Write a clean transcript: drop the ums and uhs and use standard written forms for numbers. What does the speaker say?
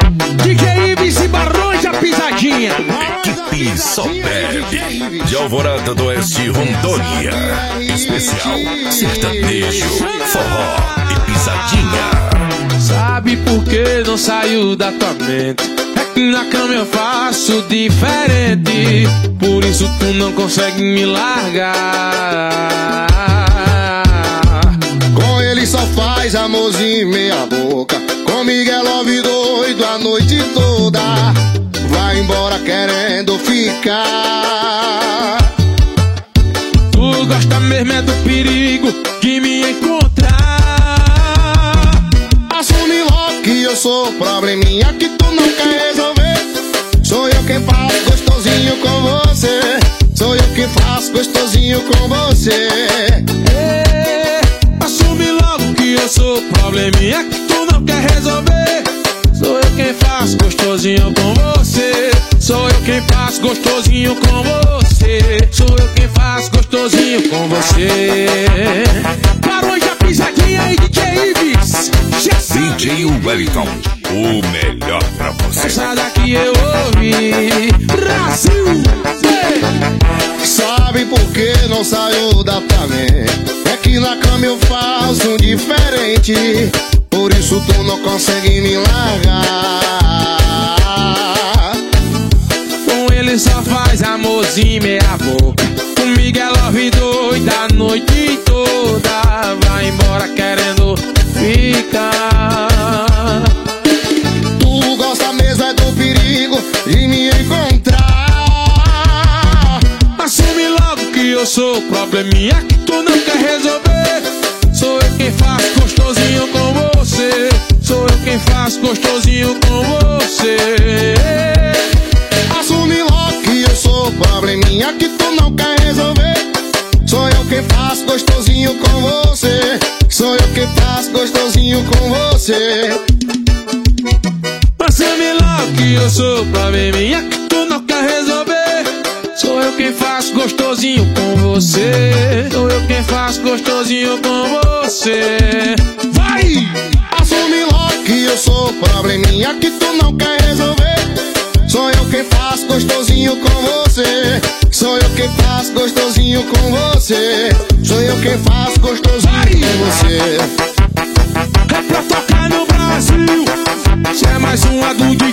DJ Ives e Barões da Pisadinha. Equipe só bebe. De Alvorada do Oeste, Rondônia. Especial sertanejo, forró e pisadinha. Sabe por que não saiu da tua mente? É que na cama eu faço diferente. Por isso tu não consegue me largar. Com ele só faz amorzinho meia boca. Comigo é love doido a noite toda. Vai embora querendo ficar. Tu gosta mesmo é do perigo de me encontrar. Assume logo que eu sou probleminha que tu não quer resolver. Sou eu quem faço gostosinho com você. Sou eu quem faço gostosinho com você. Assume logo que eu sou probleminha que tu não quer resolver. Sou eu quem faço gostosinho com você. Sou eu quem faço gostosinho com você. Sou eu quem faço gostosinho com você. Barões da Pisadinha e DJ Ives. DJ Wellington, o melhor pra você. Essa daqui eu ouvi. Brasil. Sabe por que não saiu da tua mente? É que na cama eu faço diferente. Por isso tu não consegue me largar. Com ele só faz amorzinho meia boca. Comigo é love doida a noite toda. Vai embora querendo ficar. Tu gosta mesmo é do perigo de me encontrar. Assume logo que eu sou probleminha que tu não quer resolver. Sou eu quem faço gostosinho com você. Sou eu quem faço gostosinho com você. Assume logo que eu sou probleminha que tu não quer resolver. Sou eu quem faço gostosinho com você. Sou eu quem faço gostosinho com você. Assume logo que eu sou probleminha que tu não quer resolver. Sou eu quem faço gostosinho com você. Sou eu quem faço gostosinho com você. Vai! Assume logo que eu sou probleminha que tu não quer resolver. Sou eu quem faço gostosinho com você. Sou eu quem faço gostosinho com você. Sou eu quem faço gostosinho com você. É pra tocar no Brasil. Cê é mais uma do